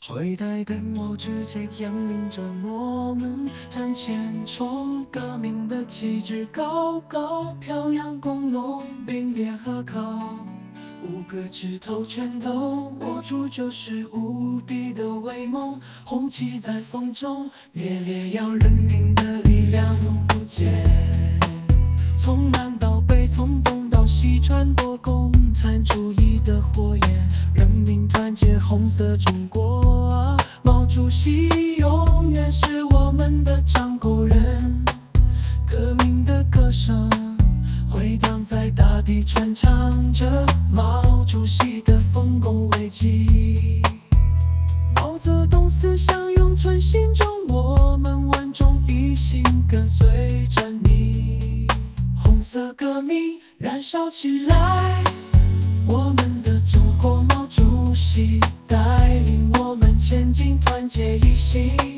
时代跟我直接引领着我们向前冲，革命的旗帜高高飘扬，工农并列和靠，五个指头全都握住，就是无敌的威猛。红旗在风中烈烈扬，人民的力量永不减。从南到北，从东到西，传播共产主义的火焰。人民团结，红色中国啊！毛主席永远是我们的掌舵人。革命的歌声回荡在大地，传唱着毛主席的丰功伟绩。毛泽东思想永存心中，我们万众一心跟随着你。红色革命燃烧起来，我们的祖国毛主席带领我们前进，团结一心。